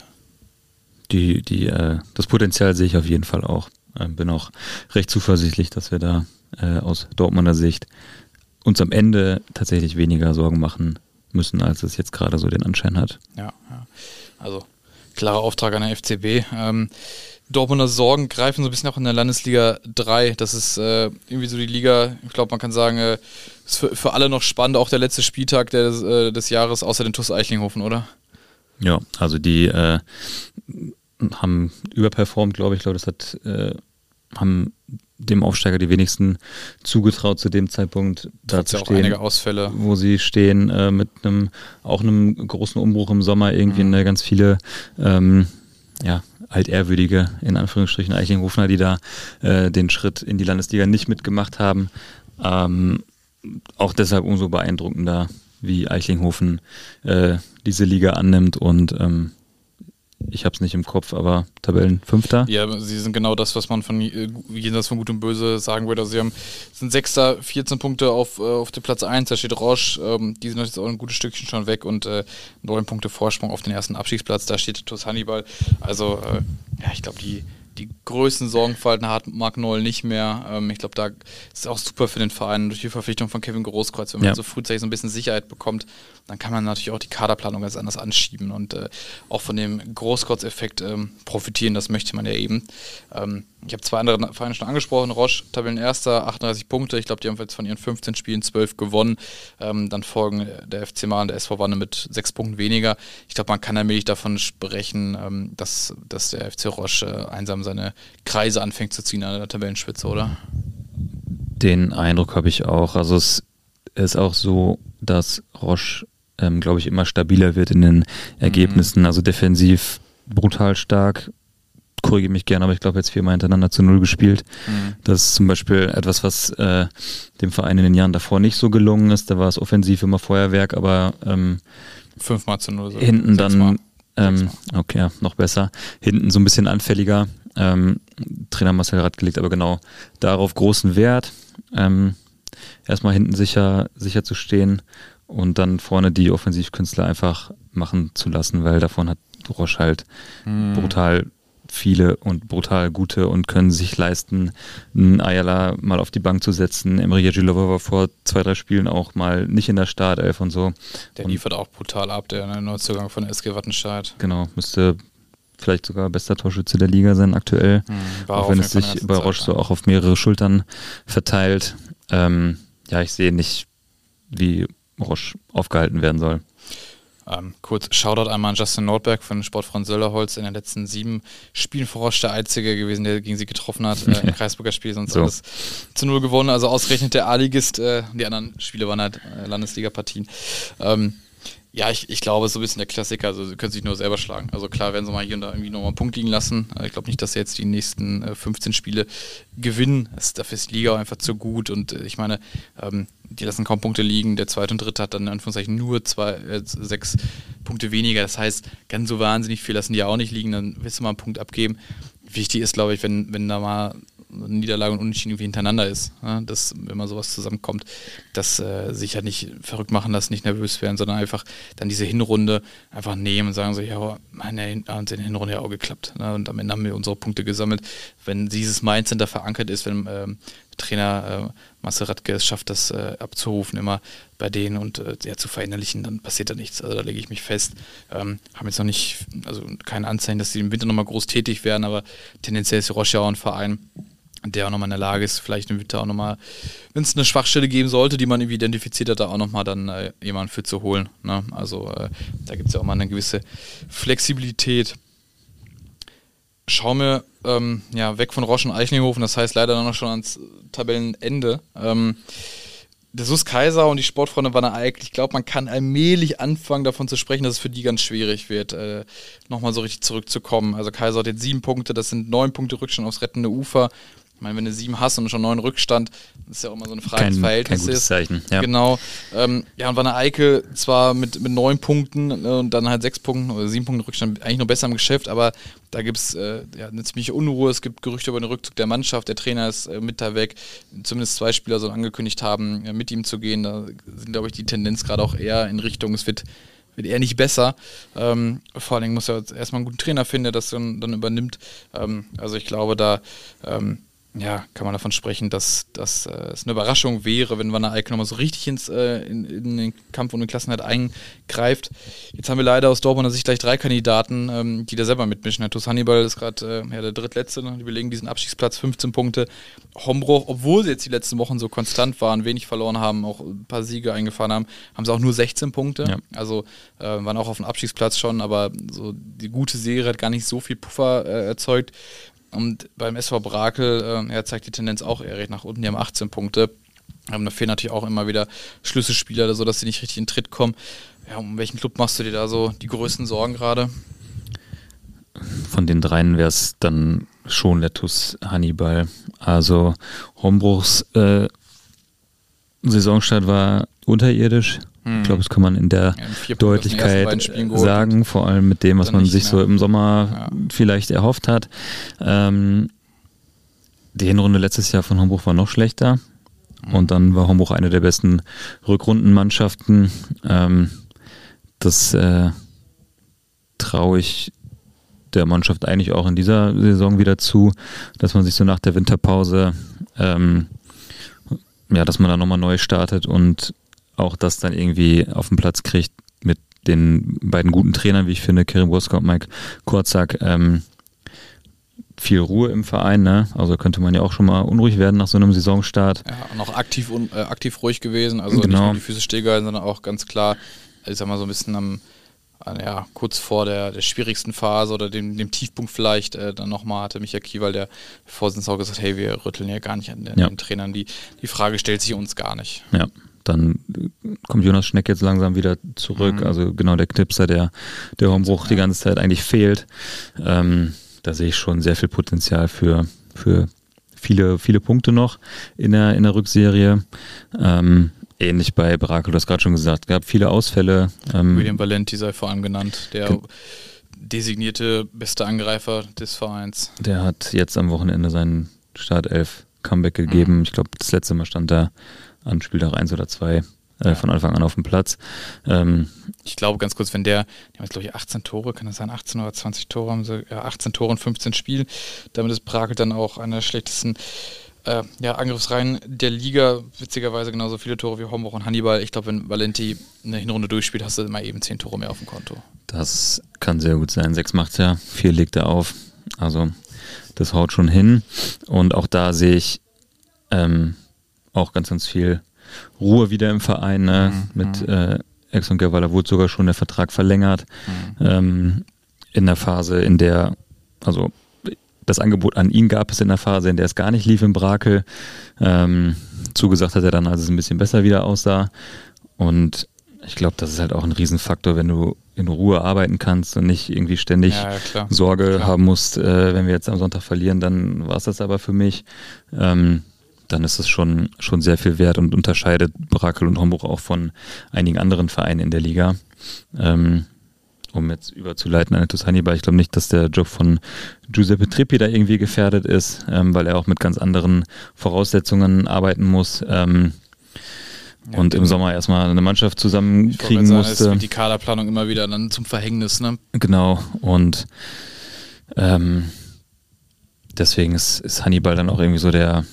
Die, die, äh, das Potenzial sehe ich auf jeden Fall auch. Äh, bin auch recht zuversichtlich, dass wir da äh, aus Dortmunder Sicht uns am Ende tatsächlich weniger Sorgen machen müssen, als es jetzt gerade so den Anschein hat. Ja, ja. Also klarer Auftrag an der F C B. Ähm, Dortmunder Sorgen greifen so ein bisschen auch in der Landesliga drei. Das ist äh, irgendwie so die Liga, ich glaube, man kann sagen, äh, ist für, für alle noch spannend, auch der letzte Spieltag des, äh, des Jahres, außer den T U S Eichlinghofen, oder? Ja, also die äh, haben überperformt, glaube ich. Ich glaube, das hat äh, haben dem Aufsteiger die wenigsten zugetraut, zu dem Zeitpunkt da zu stehen, einige Ausfälle, wo sie stehen, äh, mit einem auch einem großen Umbruch im Sommer, irgendwie mhm. ganz viele ähm, ja, altehrwürdige, in Anführungsstrichen, Eichlinghofer, die da äh, den Schritt in die Landesliga nicht mitgemacht haben. Ähm, auch deshalb umso beeindruckender, wie Eichlinghofen äh, diese Liga annimmt, und ähm, ich habe es nicht im Kopf, aber Tabellenfünfter. Ja, sie sind genau das, was man von äh, jenseits von Gut und Böse sagen würde. Also sie haben, sind Sechster, vierzehn Punkte auf, äh, auf dem Platz eins, da steht Roche, ähm, die sind jetzt auch ein gutes Stückchen schon weg, und äh, neun Punkte Vorsprung auf den ersten Abstiegsplatz, da steht T U S Hannibal. Also, äh, ja, ich glaube, die, die größten Sorgenfalten hat Mark Noll nicht mehr. Ähm, ich glaube, da ist es auch super für den Verein durch die Verpflichtung von Kevin Großkreuz. Wenn man ja. so frühzeitig so ein bisschen Sicherheit bekommt, dann kann man natürlich auch die Kaderplanung ganz anders anschieben und äh, auch von dem Großkreuz-Effekt ähm, profitieren. Das möchte man ja eben. Ähm, ich habe zwei andere Vereine schon angesprochen. Roche, Tabellenerster, achtunddreißig Punkte. Ich glaube, die haben jetzt von ihren fünfzehn Spielen zwölf gewonnen. Ähm, dann folgen der F C Mar und der S V Wanne mit sechs Punkten weniger. Ich glaube, man kann allmählich davon sprechen, ähm, dass, dass der F C Roche äh, einsam seine Kreise anfängt zu ziehen an der Tabellenspitze, oder? Den Eindruck habe ich auch. Also es ist auch so, dass Roche ähm, glaube ich, immer stabiler wird in den Ergebnissen. Mhm. Also defensiv brutal stark. Korrigiere mich gerne, aber ich glaube, jetzt viermal hintereinander zu Null gespielt. Mhm. Das ist zum Beispiel etwas, was äh, dem Verein in den Jahren davor nicht so gelungen ist. Da war es offensiv immer Feuerwerk, aber ähm, fünfmal zu Null. So hinten dann, ähm, okay, ja, noch besser. Hinten so ein bisschen anfälliger. Ähm, Trainer Marcel Rath legt aber genau darauf großen Wert. Ähm, erstmal hinten sicher, sicher zu stehen und dann vorne die Offensivkünstler einfach machen zu lassen, weil davon hat Roche halt mhm. brutal viele und brutal gute und können sich leisten, einen Ayala mal auf die Bank zu setzen. Emre Yajilova war vor zwei, drei Spielen auch mal nicht in der Startelf und so. Der und liefert auch brutal ab, der Neuzugang von der S G Wattenscheid. Genau, müsste vielleicht sogar bester Torschütze der Liga sein aktuell, mhm, auch wenn es sich bei Roche so auch auf mehrere Schultern verteilt. Ähm, ja, ich sehe nicht, wie Roche aufgehalten werden soll. Ähm, kurz Shoutout einmal an Justin Nordberg von Sportfreund Söllerholz, in den letzten sieben Spielen für Roche der Einzige gewesen, der gegen sie getroffen hat, äh, im Kreisburger Spiel, sonst so. Alles zu Null gewonnen, also ausgerechnet der A-Ligist, äh, die anderen Spiele waren halt äh, Landesliga-Partien. Ähm, ja, ich, ich glaube, es ist so ein bisschen der Klassiker, also sie können sich nur selber schlagen. Also klar werden sie mal hier und da irgendwie nochmal einen Punkt liegen lassen. Ich glaube nicht, dass sie jetzt die nächsten äh, fünfzehn Spiele gewinnen. Das, dafür ist die Liga auch einfach zu gut und äh, ich meine, ähm, die lassen kaum Punkte liegen. Der zweite und dritte hat dann in Anführungszeichen nur zwei, äh, sechs Punkte weniger. Das heißt, ganz so wahnsinnig viel lassen die auch nicht liegen, dann willst du mal einen Punkt abgeben. Wichtig ist, glaube ich, wenn, wenn da mal eine Niederlage und Unentschieden irgendwie hintereinander ist, ja, dass, wenn mal sowas zusammenkommt, dass äh, sich halt nicht verrückt machen lassen, nicht nervös werden, sondern einfach dann diese Hinrunde einfach nehmen und sagen so, ja, meine in der Hinrunde ja auch geklappt. Ne? Und am Ende haben wir unsere Punkte gesammelt. Wenn dieses Mindset da verankert ist, wenn ähm, Trainer äh, Marcel Radke es schafft, das äh, abzurufen immer bei denen und äh, ja, zu verinnerlichen, dann passiert da nichts. Also da lege ich mich fest. Ähm, haben jetzt noch nicht, also keine Anzeichen, dass sie im Winter nochmal groß tätig werden, aber tendenziell ist Roche auch ein Verein, der auch nochmal in der Lage ist, vielleicht im Winter auch nochmal, wenn es eine Schwachstelle geben sollte, die man irgendwie identifiziert hat, da auch nochmal dann äh, jemanden für zu holen. Ne? Also äh, da gibt es ja auch mal eine gewisse Flexibilität. Schauen wir ähm, ja, weg von Roche und Eichlinghofen, das heißt leider noch schon ans Tabellenende. Ähm, der S U S Kaiser und die Sportfreunde Wanne Eickel, ich glaube, man kann allmählich anfangen, davon zu sprechen, dass es für die ganz schwierig wird, äh, nochmal so richtig zurückzukommen. Also Kaiser hat jetzt sieben Punkte, das sind neun Punkte Rückstand aufs rettende Ufer. Ich meine, wenn du sieben hast und schon neun Rückstand, das ist ja auch immer so eine Frage des Verhältnisses. Kein gutes Zeichen. Ja. Genau. Ähm, ja, und Wanne Eickel zwar mit, mit neun Punkten äh, und dann halt sechs Punkten oder sieben Punkten Rückstand eigentlich noch besser im Geschäft, aber da gibt es äh, ja, eine ziemliche Unruhe. Es gibt Gerüchte über den Rückzug der Mannschaft. Der Trainer ist äh, mit da weg. Zumindest zwei Spieler sollen angekündigt haben, äh, mit ihm zu gehen. Da sind, glaube ich, die Tendenz gerade auch eher in Richtung, es wird wird eher nicht besser. Ähm, vor allen Dingen muss er jetzt erstmal einen guten Trainer finden, der das dann, dann übernimmt. Ähm, also ich glaube, da ähm, ja, kann man davon sprechen, dass, dass äh, es eine Überraschung wäre, wenn Wanne Eickel nochmal so richtig ins, äh, in, in den Kampf um den Klassenerhalt eingreift. Jetzt haben wir leider aus Dortmunder Sicht gleich drei Kandidaten, ähm, die da selber mitmischen. Herr TuS Hannibal ist gerade äh, ja, der drittletzte, ne? Die belegen diesen Abstiegsplatz, fünfzehn Punkte. Hombruch, obwohl sie jetzt die letzten Wochen so konstant waren, wenig verloren haben, auch ein paar Siege eingefahren haben, haben sie auch nur sechzehn Punkte. Ja. Also äh, waren auch auf dem Abstiegsplatz schon, aber so die gute Serie hat gar nicht so viel Puffer äh, erzeugt. Und beim S V Brakel, äh, er zeigt die Tendenz auch eher recht nach unten, die haben achtzehn Punkte. Ähm, da fehlen natürlich auch immer wieder Schlüsselspieler, so dass sie nicht richtig in den Tritt kommen. Ja, um welchen Club machst du dir da so die größten Sorgen gerade? Von den dreien wäre es dann schon der TuS Hannibal. Also Hombruchs äh, Saisonstart war unterirdisch. Hm. Ich glaube, das kann man in der ja, Deutlichkeit sagen, vor allem mit dem, was man sich mehr. so im Sommer ja. vielleicht erhofft hat. Ähm, die Hinrunde letztes Jahr von Hombruch war noch schlechter. Hm. Und dann war Hombruch eine der besten Rückrundenmannschaften. Ähm, das äh, traue ich der Mannschaft eigentlich auch in dieser Saison wieder zu, dass man sich so nach der Winterpause, ähm, ja, dass man da nochmal neu startet und auch das dann irgendwie auf den Platz kriegt mit den beiden guten Trainern, wie ich finde, Kerim Broska und Mike Kurzak. Ähm, viel Ruhe im Verein, ne? Also könnte man ja auch schon mal unruhig werden nach so einem Saisonstart. Ja, und auch aktiv, un, äh, aktiv ruhig gewesen, also genau. Nicht nur die Füße stillgehalten, sondern auch ganz klar, ich sag mal so ein bisschen am, ja, kurz vor der, der schwierigsten Phase oder dem, dem Tiefpunkt vielleicht, äh, dann nochmal hatte Michael Kiewal, der Vorsitzende, auch gesagt, hey, wir rütteln ja gar nicht an den, ja. den Trainern, die, die Frage stellt sich uns gar nicht. Ja, dann kommt Jonas Schneck jetzt langsam wieder zurück. Mhm. Also genau der Knipser, der, der Hombruch die ganze Zeit eigentlich fehlt. Ähm, da sehe ich schon sehr viel Potenzial für, für viele, viele Punkte noch in der, in der Rückserie. Ähm, ähnlich bei Brakel, du hast gerade schon gesagt, gab viele Ausfälle. Ähm, William Valenti sei vor allem genannt, der ge- designierte beste Angreifer des Vereins. Der hat jetzt am Wochenende seinen Startelf-Comeback gegeben. Mhm. Ich glaube, das letzte Mal stand da an Spieltag eins oder zwei äh, ja. von Anfang an auf dem Platz. Ähm, ich glaube, ganz kurz, wenn der, die haben jetzt glaube ich achtzehn Tore, kann das sein, achtzehn oder zwanzig Tore haben sie, ja, achtzehn Tore und fünfzehn Spielen. Damit ist Brakel dann auch einer der schlechtesten äh, ja, Angriffsreihen der Liga. Witzigerweise genauso viele Tore wie Hombruch und Hannibal. Ich glaube, wenn Valenti eine Hinrunde durchspielt, hast du immer eben zehn Tore mehr auf dem Konto. Das kann sehr gut sein. Sechs macht's ja, vier legt er auf. Also das haut schon hin. Und auch da sehe ich ähm, auch ganz, ganz viel Ruhe wieder im Verein. Ne? Mhm. Mit äh, Exxon Gerwala wurde sogar schon der Vertrag verlängert. Mhm. Ähm, in der Phase, in der, also das Angebot an ihn gab es in der Phase, in der es gar nicht lief in Brakel. Ähm, zugesagt hat er dann, als es ein bisschen besser wieder aussah. Und ich glaube, das ist halt auch ein Riesenfaktor, wenn du in Ruhe arbeiten kannst und nicht irgendwie ständig ja, klar. Sorge klar. haben musst, äh, wenn wir jetzt am Sonntag verlieren, dann war es das aber für mich. Ähm, dann ist es schon, schon sehr viel wert und unterscheidet Brakel und Hombruch auch von einigen anderen Vereinen in der Liga. Ähm, um jetzt überzuleiten an TuS Hannibal, ich glaube nicht, dass der Job von Giuseppe Trippi da irgendwie gefährdet ist, ähm, weil er auch mit ganz anderen Voraussetzungen arbeiten muss. Ähm, Ja, und im Sommer erstmal eine Mannschaft zusammenkriegen sagen, musste. Es wird die Kaderplanung immer wieder dann zum Verhängnis, ne? Genau, und ähm, deswegen ist, ist Hannibal dann auch irgendwie so der,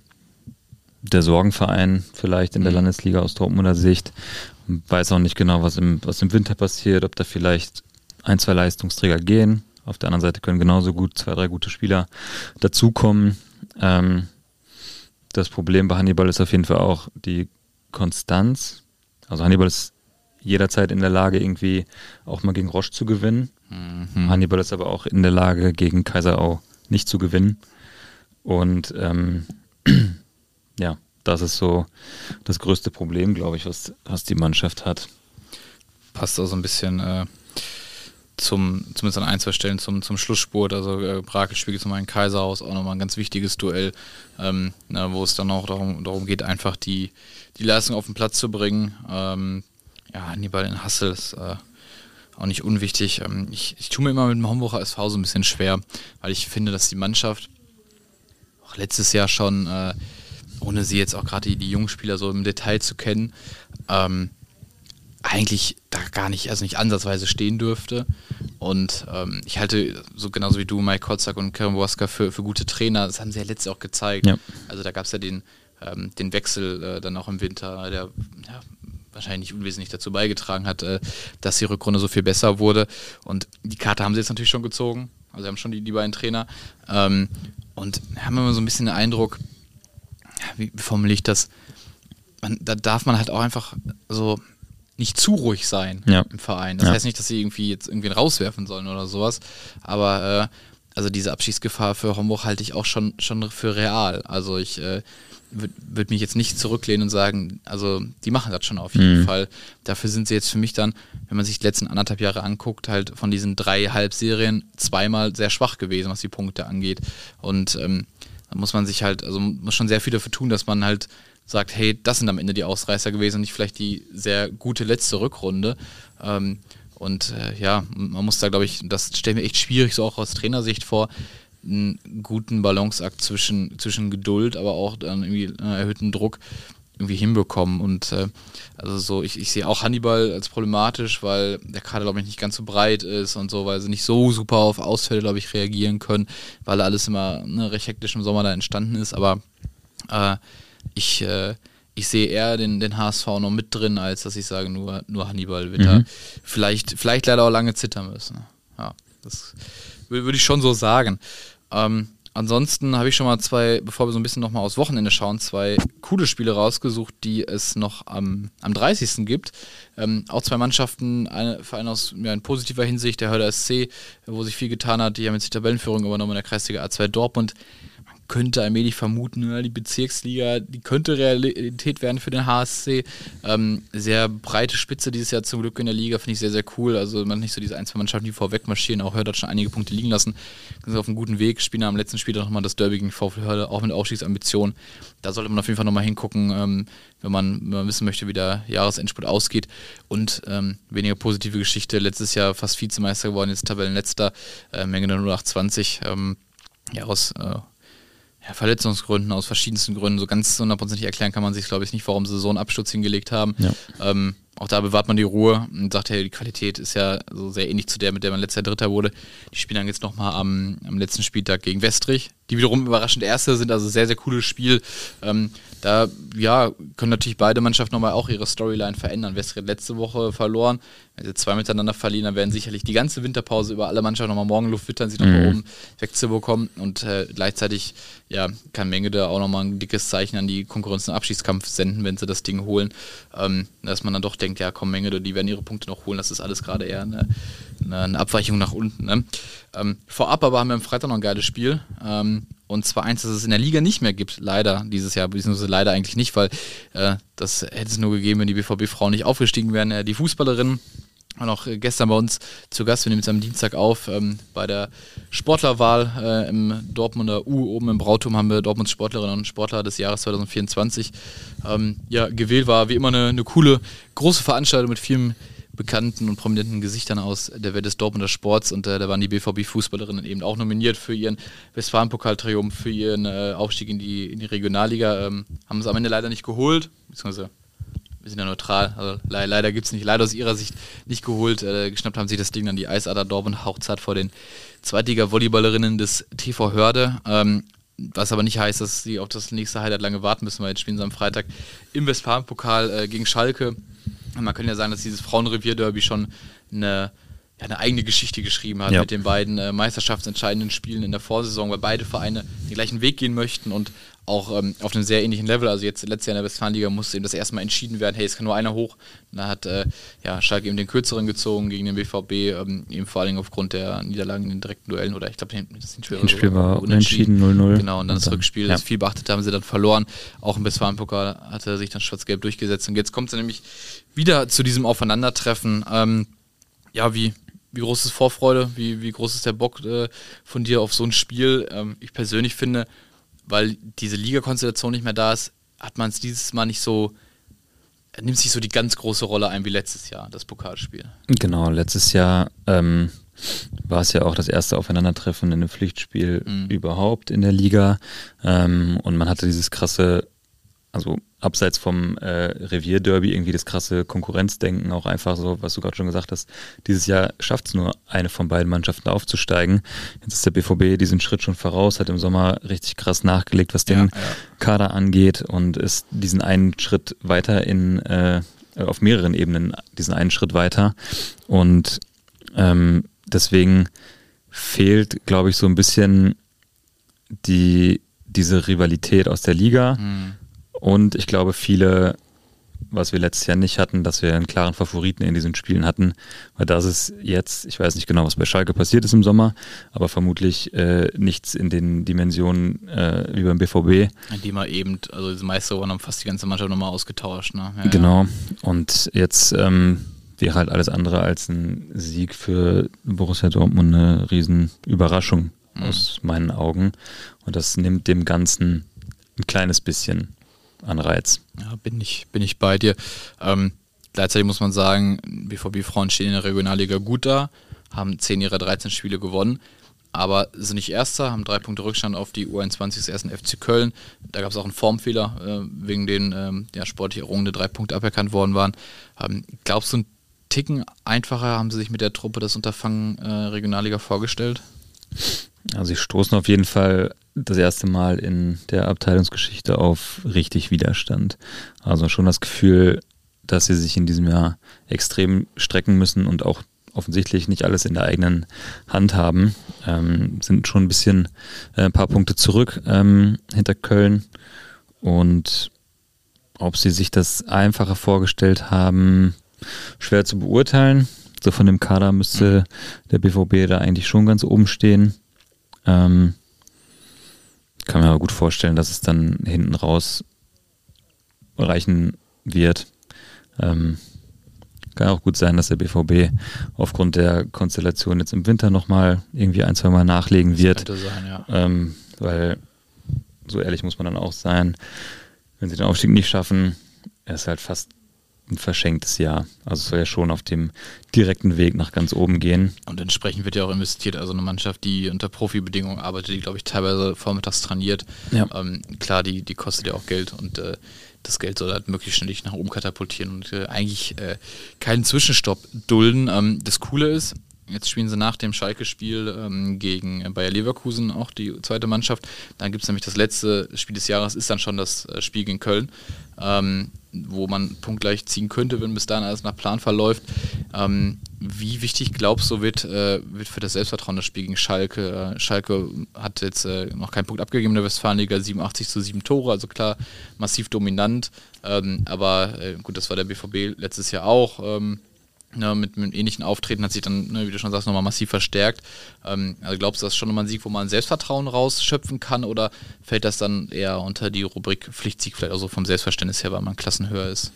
der Sorgenverein vielleicht in der Landesliga aus Dortmunder Sicht. Weiß auch nicht genau, was im, was im Winter passiert, ob da vielleicht ein, zwei Leistungsträger gehen. Auf der anderen Seite können genauso gut zwei, drei gute Spieler dazukommen. Ähm, das Problem bei Hannibal ist auf jeden Fall auch die Konstanz. Also Hannibal ist jederzeit in der Lage, irgendwie auch mal gegen Roche zu gewinnen. Mhm. Hannibal ist aber auch in der Lage, gegen Kaiserau nicht zu gewinnen. Und ähm, ja, das ist so das größte Problem, glaube ich, was, was die Mannschaft hat. Passt auch so ein bisschen äh, zum, zumindest an ein, zwei Stellen zum, zum Schlussspurt. Also äh, Brakel spielt jetzt nochmal in Kaiserhaus, auch nochmal ein ganz wichtiges Duell, ähm, na, wo es dann auch darum, darum geht, einfach die, die Leistung auf den Platz zu bringen. Ähm, ja, Hannibal in Hassel ist äh, auch nicht unwichtig. Ähm, ich, ich tue mir immer mit dem Homburger S V so ein bisschen schwer, weil ich finde, dass die Mannschaft auch letztes Jahr schon, äh, ohne sie jetzt auch gerade die, die jungen Spieler so im Detail zu kennen, ähm, eigentlich da gar nicht, also nicht ansatzweise stehen dürfte. Und ähm, ich halte, so genauso wie du, Mike Kotzak und Kerem Boaska für, für gute Trainer. Das haben sie ja letztes Jahr auch gezeigt. Ja. Also da gab es ja den, ähm, den Wechsel äh, dann auch im Winter, der ja, wahrscheinlich nicht unwesentlich dazu beigetragen hat, äh, dass die Rückrunde so viel besser wurde. Und die Karte haben sie jetzt natürlich schon gezogen. Also sie haben schon die, die beiden Trainer. Ähm, und haben immer so ein bisschen den Eindruck, wie formuliere ich das, man, da darf man halt auch einfach so nicht zu ruhig sein ja. im Verein. Das ja. heißt nicht, dass sie irgendwie jetzt irgendwen rauswerfen sollen oder sowas, aber äh, also diese Abschiedsgefahr für Homburg halte ich auch schon, schon für real. Also ich äh, würde würd mich jetzt nicht zurücklehnen und sagen, also die machen das schon auf jeden mhm. Fall. Dafür sind sie jetzt für mich dann, wenn man sich die letzten anderthalb Jahre anguckt, halt von diesen drei Halbserien zweimal sehr schwach gewesen, was die Punkte angeht. Und ähm, da muss man sich halt, also muss schon sehr viel dafür tun, dass man halt sagt, hey, das sind am Ende die Ausreißer gewesen und nicht vielleicht die sehr gute letzte Rückrunde. Ähm, und äh, ja, man muss da, glaube ich, das stelle mir echt schwierig, so auch aus Trainersicht vor, einen guten Balanceakt zwischen, zwischen Geduld, aber auch dann irgendwie äh, erhöhten Druck irgendwie hinbekommen. Und äh, also so, ich, ich sehe auch Hannibal als problematisch, weil der Kader, glaube ich, nicht ganz so breit ist und so, weil sie nicht so super auf Ausfälle, glaube ich, reagieren können, weil alles immer ne, recht hektisch im Sommer da entstanden ist, aber äh, Ich, äh, ich sehe eher den, den H S V noch mit drin, als dass ich sage, nur, nur Hannibal wird mhm. da vielleicht, vielleicht leider auch lange zittern müssen. Ja, das würde ich schon so sagen. Ähm, ansonsten habe ich schon mal zwei, bevor wir so ein bisschen nochmal aufs Wochenende schauen, zwei coole Spiele rausgesucht, die es noch am, am dreißigsten gibt. Ähm, auch zwei Mannschaften, eine, für einen aus ja, in positiver Hinsicht, der Hörder S C, wo sich viel getan hat, die haben jetzt die Tabellenführung übernommen in der Kreisliga A zwei Dortmund. könnte allmählich vermuten, ne, die Bezirksliga, die könnte Realität werden für den H S C. Ähm, sehr breite Spitze dieses Jahr zum Glück in der Liga, finde ich sehr, sehr cool. Also man hat nicht so diese ein, zwei Mannschaften, die vorweg marschieren, auch Hörde hat schon einige Punkte liegen lassen. Sind auf einem guten Weg, spielen am letzten Spiel nochmal das Derby gegen VfL Hörde, auch mit Aufstiegsambitionen. Da sollte man auf jeden Fall nochmal hingucken, ähm, wenn, man, wenn man wissen möchte, wie der Jahresendspurt ausgeht. Und ähm, weniger positive Geschichte, letztes Jahr fast Vizemeister geworden, jetzt Tabellenletzter, äh, Menge null acht zwanzig. Ähm, ja, aus äh, ja, Verletzungsgründen, aus verschiedensten Gründen. So ganz hundertprozentig erklären kann man sich, glaube ich, nicht, warum sie so einen Absturz hingelegt haben. Ja. Ähm, auch da bewahrt man die Ruhe und sagt, hey, die Qualität ist ja so sehr ähnlich zu der, mit der man letztes Jahr Dritter wurde. Die spielen dann jetzt nochmal am, am letzten Spieltag gegen Westrich, die wiederum überraschend Erste sind, also sehr, sehr cooles Spiel. Ähm, da ja, können natürlich beide Mannschaften nochmal auch ihre Storyline verändern. Westrich hat letzte Woche verloren, wenn sie zwei miteinander verlieren, dann werden sicherlich die ganze Winterpause über alle Mannschaften nochmal Morgenluft wittern, sie nochmal mhm. oben wegzubekommen und äh, gleichzeitig ja, kann Mengede auch nochmal ein dickes Zeichen an die Konkurrenz im Abschiedskampf senden, wenn sie das Ding holen, ähm, dass man dann doch denkt, ja komm Mengede, die werden ihre Punkte noch holen, das ist alles gerade eher eine, eine, eine Abweichung nach unten. Ne? Ähm, vorab aber haben wir am Freitag noch ein geiles Spiel, ähm, und zwar eins, das es in der Liga nicht mehr gibt, leider dieses Jahr, beziehungsweise leider eigentlich nicht, weil äh, das hätte es nur gegeben, wenn die B V B-Frauen nicht aufgestiegen wären. Äh, die Fußballerinnen waren auch äh, gestern bei uns zu Gast, wir nehmen es am Dienstag auf, ähm, bei der Sportlerwahl äh, im Dortmunder U, oben im Brauturm haben wir Dortmunds Sportlerinnen und Sportler des Jahres zwanzig vierundzwanzig ähm, ja, gewählt. War wie immer eine, eine coole, große Veranstaltung mit vielen bekannten und prominenten Gesichtern aus der Welt des Dortmunder Sports und äh, da waren die B V B-Fußballerinnen eben auch nominiert für ihren Westfalen-Pokal-Triumph, für ihren äh, Aufstieg in die, in die Regionalliga. Ähm, haben es am Ende leider nicht geholt, beziehungsweise wir sind ja neutral, also le- leider gibt es nicht, leider aus ihrer Sicht nicht geholt. Äh, geschnappt haben sich das Ding dann die Eisader Dortmund hauchzart vor den Zweitliga-Volleyballerinnen des T V Hörde. Ähm, was aber nicht heißt, dass sie auf das nächste Highlight lange warten müssen, weil jetzt spielen sie am Freitag im Westfalen-Pokal äh, gegen Schalke. Man kann ja sagen, dass dieses Frauenrevier-Derby schon eine, ja, eine eigene Geschichte geschrieben hat, ja, mit den beiden äh, meisterschaftsentscheidenden Spielen in der Vorsaison, weil beide Vereine den gleichen Weg gehen möchten und auch ähm, auf einem sehr ähnlichen Level. Also jetzt letztes Jahr in der Westfalenliga musste eben das erste Mal entschieden werden, hey, es kann nur einer hoch. Und da hat äh, ja, Schalke eben den kürzeren gezogen gegen den B V B, ähm, eben vor allem aufgrund der Niederlagen in den direkten Duellen, oder ich glaube, das Hinspiel war unentschieden null null. Genau, und dann das Rückspiel, ja, das viel beachtet haben sie dann verloren. Auch im Westfalenpokal hatte sich dann schwarz-gelb durchgesetzt. Und jetzt kommt es nämlich wieder zu diesem Aufeinandertreffen. Ähm, ja, wie, wie groß ist Vorfreude, wie, wie groß ist der Bock äh, von dir auf so ein Spiel? Ähm, ich persönlich finde, weil diese Liga-Konstellation nicht mehr da ist, hat man es dieses Mal nicht so, nimmt sich so die ganz große Rolle ein wie letztes Jahr, das Pokalspiel. Genau, letztes Jahr ähm, war es ja auch das erste Aufeinandertreffen in einem Pflichtspiel mhm. überhaupt in der Liga, ähm, und man hatte dieses krasse, also abseits vom äh, Revierderby irgendwie das krasse Konkurrenzdenken, auch einfach so, was du gerade schon gesagt hast, dieses Jahr schafft es nur eine von beiden Mannschaften aufzusteigen. Jetzt ist der B V B diesen Schritt schon voraus, hat im Sommer richtig krass nachgelegt, was den ja, ja. Kader angeht, und ist diesen einen Schritt weiter in, äh, auf mehreren Ebenen diesen einen Schritt weiter, und ähm, deswegen fehlt, glaube ich, so ein bisschen die, diese Rivalität aus der Liga. Mhm. Und ich glaube, viele, was wir letztes Jahr nicht hatten, dass wir einen klaren Favoriten in diesen Spielen hatten, weil das ist jetzt, ich weiß nicht genau, was bei Schalke passiert ist im Sommer, aber vermutlich äh, nichts in den Dimensionen äh, wie beim B V B. Die mal eben, also diese Meister haben fast die ganze Mannschaft nochmal ausgetauscht. Ne? Ja, genau, ja. Und jetzt ähm, wäre halt alles andere als ein Sieg für Borussia Dortmund eine riesen Überraschung mhm. aus meinen Augen, und das nimmt dem Ganzen ein kleines bisschen an Reiz. Ja, bin ich, bin ich bei dir. Ähm, gleichzeitig muss man sagen, B V B-Frauen stehen in der Regionalliga gut da, haben zehn ihrer dreizehn Spiele gewonnen, aber sind nicht Erster, haben drei Punkte Rückstand auf die U einundzwanzig des ersten F C Köln. Da gab es auch einen Formfehler, äh, wegen den ähm, ja, sportlich errungene drei Punkte aberkannt worden waren. Ähm, glaubst du, ein Ticken einfacher haben sie sich mit der Truppe das Unterfangen äh, Regionalliga vorgestellt? Also sie stoßen auf jeden Fall das erste Mal in der Abteilungsgeschichte auf richtig Widerstand. Also schon das Gefühl, dass sie sich in diesem Jahr extrem strecken müssen und auch offensichtlich nicht alles in der eigenen Hand haben. Ähm, sind schon ein bisschen äh, ein paar Punkte zurück ähm, hinter Köln, und ob sie sich das einfacher vorgestellt haben, schwer zu beurteilen. So von dem Kader müsste der B V B da eigentlich schon ganz oben stehen. Ähm, kann mir aber gut vorstellen, dass es dann hinten raus reichen wird. Ähm, kann auch gut sein, dass der B V B aufgrund der Konstellation jetzt im Winter nochmal irgendwie ein, zwei Mal nachlegen wird. Das könnte sein, ja. Ähm, weil, so ehrlich muss man dann auch sein, wenn sie den Aufstieg nicht schaffen, ist es halt fast ein verschenktes Jahr. Also es soll ja schon auf dem direkten Weg nach ganz oben gehen. Und entsprechend wird ja auch investiert. Also eine Mannschaft, die unter Profibedingungen arbeitet, die, glaube ich, teilweise vormittags trainiert. Ja. Ähm, klar, die, die kostet ja auch Geld und äh, das Geld soll halt möglichst schnell nach oben katapultieren und äh, eigentlich äh, keinen Zwischenstopp dulden. Ähm, das Coole ist, jetzt spielen sie nach dem Schalke-Spiel ähm, gegen Bayer Leverkusen auch die zweite Mannschaft. Dann gibt es nämlich das letzte Spiel des Jahres, ist dann schon das äh, Spiel gegen Köln, ähm, wo man punktgleich ziehen könnte, wenn bis dahin alles nach Plan verläuft. Ähm, wie wichtig glaubst du, wird, äh, wird für das Selbstvertrauen das Spiel gegen Schalke? Äh, Schalke hat jetzt äh, noch keinen Punkt abgegeben in der Westfalenliga, siebenundachtzig zu sieben Tore, also klar, massiv dominant. Ähm, aber äh, gut, das war der B V B letztes Jahr auch. Ähm, Ne, mit, mit ähnlichen Auftreten hat sich dann, ne, wie du schon sagst, nochmal massiv verstärkt. Ähm, also glaubst du, das ist schon nochmal ein Sieg, wo man Selbstvertrauen rausschöpfen kann, oder fällt das dann eher unter die Rubrik Pflichtsieg, vielleicht auch so vom Selbstverständnis her, weil man klassenhöher ist?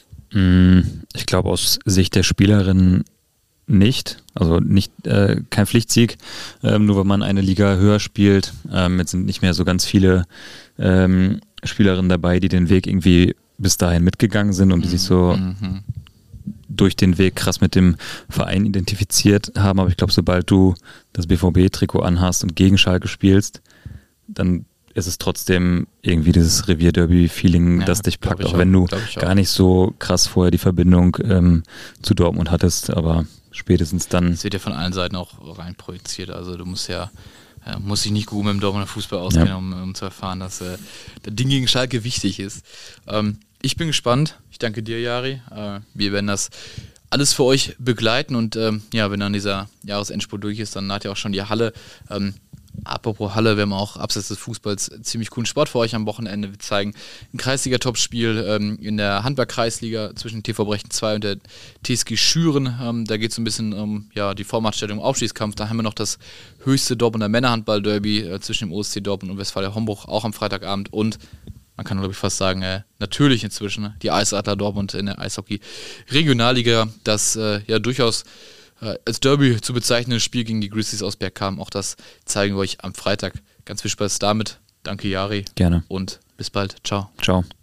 Ich glaube aus Sicht der Spielerin nicht. Also nicht äh, kein Pflichtsieg, ähm, nur weil man eine Liga höher spielt. Ähm, jetzt sind nicht mehr so ganz viele ähm, Spielerinnen dabei, die den Weg irgendwie bis dahin mitgegangen sind und die mhm. sich so mhm. durch den Weg krass mit dem Verein identifiziert haben, aber ich glaube, sobald du das B V B-Trikot anhast und gegen Schalke spielst, dann ist es trotzdem irgendwie dieses Revier-Derby-Feeling, ja, das dich packt, auch, auch wenn du gar nicht so krass vorher die Verbindung ähm, zu Dortmund hattest, aber spätestens dann... Das wird ja von allen Seiten auch rein projiziert, also du musst ja Ja, muss sich nicht gut mit dem Dortmunder Fußball auskennen, ja. um, um zu erfahren, dass äh, das Ding gegen Schalke wichtig ist. Ähm, ich bin gespannt. Ich danke dir, Jari. Äh, wir werden das alles für euch begleiten und ähm, ja, wenn dann dieser Jahresendspurt durch ist, dann hat ja auch schon die Halle. Ähm, apropos Halle, wir haben auch abseits des Fußballs ziemlich coolen Sport für euch am Wochenende. Wir zeigen ein Kreisliga-Topspiel ähm, in der Handball-Kreisliga zwischen T V Brechten zwei und der T S G Schüren. Ähm, da geht es ein bisschen um ja, die Vormachtstellung im Aufstiegskampf. Da haben wir noch das höchste Dortmunder Männerhandball-Derby äh, zwischen dem O S C Dortmund und Westfalia Homburg, auch am Freitagabend. Und man kann, glaube ich, fast sagen, äh, natürlich inzwischen die Eisadler Dortmund in der Eishockey-Regionalliga, das äh, ja durchaus äh, als Derby zu bezeichnende Spiel gegen die Grizzlies aus Bergkamen. Auch das zeigen wir euch am Freitag. Ganz viel Spaß damit. Danke, Jari. Gerne. Und bis bald. Ciao. Ciao.